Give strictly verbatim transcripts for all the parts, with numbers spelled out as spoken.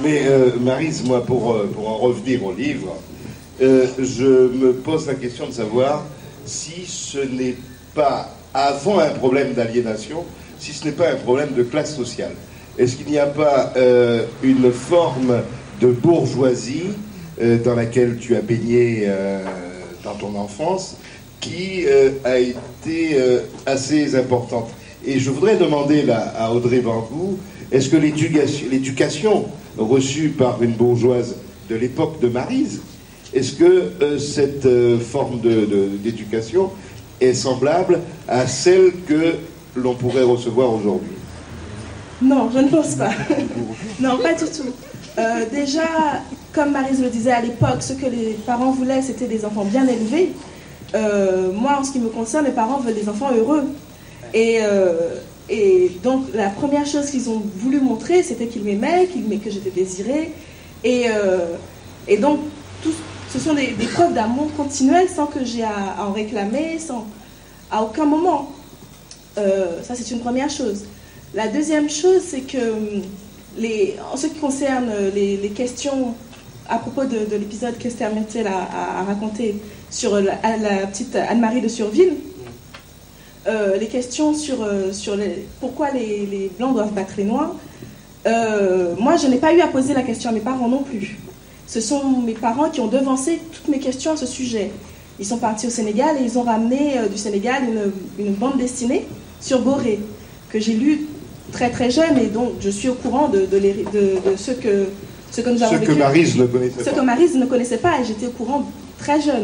Mais euh, Maryse, moi, pour, pour en revenir au livre, euh, je me pose la question de savoir si ce n'est pas, avant un problème d'aliénation, si ce n'est pas un problème de classe sociale. Est-ce qu'il n'y a pas euh, une forme de bourgeoisie euh, dans laquelle tu as baigné euh, dans ton enfance qui euh, a été euh, assez importante? Et je voudrais demander là à Audrey Bangou, est-ce que l'éducation, l'éducation reçue par une bourgeoise de l'époque de Maryse, est-ce que euh, cette euh, forme de, de, d'éducation est semblable à celle que l'on pourrait recevoir aujourd'hui? Non, je ne pense pas. Non, pas du tout. Euh, déjà, comme Maryse le disait à l'époque, ce que les parents voulaient, c'était des enfants bien élevés. Euh, moi, en ce qui me concerne, les parents veulent des enfants heureux. Et, euh, et donc, la première chose qu'ils ont voulu montrer, c'était qu'ils m'aimaient, qu'ils m'aimaient, que j'étais désirée. Et, euh, et donc, tout, ce sont des, des preuves d'amour continuel sans que j'ai à, à en réclamer, sans, à aucun moment. Euh, ça, c'est une première chose. La deuxième chose, c'est que, les, en ce qui concerne les, les questions à propos de, de l'épisode qu'Esther Mertel a, a, a raconté sur la, la petite Anne-Marie de Surville, euh, les questions sur, euh, sur les, pourquoi les, les Blancs doivent battre les Noirs, euh, moi, je n'ai pas eu à poser la question à mes parents non plus. Ce sont mes parents qui ont devancé toutes mes questions à ce sujet. Ils sont partis au Sénégal et ils ont ramené euh, du Sénégal une, une bande dessinée sur Boré, que j'ai lu très très jeune, et donc je suis au courant de, de, les, de, de ce, que, ce que nous avons ce vécu. Que Maryse ne connaissait ce pas. que Maryse ne connaissait pas, et j'étais au courant très jeune.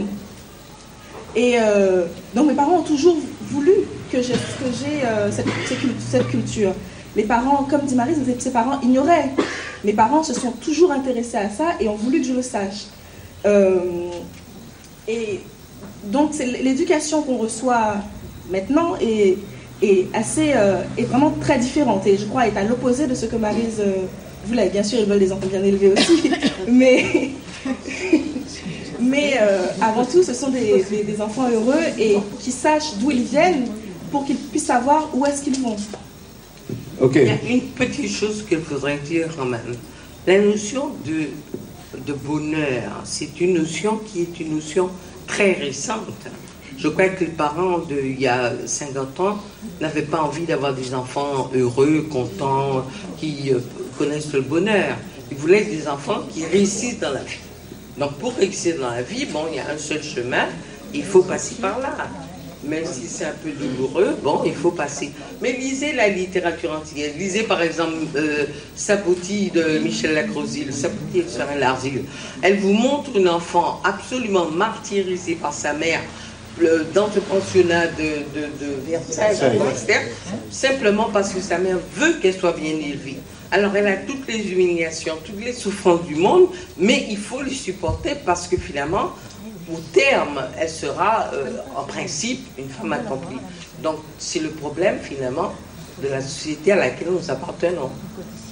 Et euh, donc mes parents ont toujours voulu que j'ai, que j'ai euh, cette, cette culture. Les parents, comme dit Maryse, ses parents ignoraient. Mes parents se sont toujours intéressés à ça et ont voulu que je le sache. Euh, et donc c'est l'éducation qu'on reçoit maintenant est, est, assez, euh, est vraiment très différente, et je crois est à l'opposé de ce que Maryse euh, voulait. Bien sûr, ils veulent des enfants bien élevés aussi, mais, mais euh, avant tout, ce sont des, des, des enfants heureux et qui sachent d'où ils viennent pour qu'ils puissent savoir où est-ce qu'ils vont. Okay. Il y a une petite chose qu'il faudrait dire quand même. La notion de, de bonheur, c'est une notion qui est une notion très récente. Je crois que les parents d'il y a cinquante ans n'avaient pas envie d'avoir des enfants heureux, contents, qui euh, connaissent le bonheur. Ils voulaient des enfants qui réussissent dans la vie. Donc pour réussir dans la vie, bon, il y a un seul chemin, il faut passer par là. Même si c'est un peu douloureux, bon, il faut passer. Mais lisez la littérature antillaise. Lisez par exemple euh, Sapoti de Michel Lacrozille, Sapoti et Sorin Larzille. Elle vous montre une enfant absolument martyrisée par sa mère le, dans le pensionnat de, de, de Versailles, simplement parce que sa mère veut qu'elle soit bien élevée. Alors elle a toutes les humiliations, toutes les souffrances du monde, mais il faut les supporter parce que finalement, au terme, elle sera, euh, en principe, une femme accomplie. Donc, c'est le problème, finalement, de la société à laquelle nous appartenons.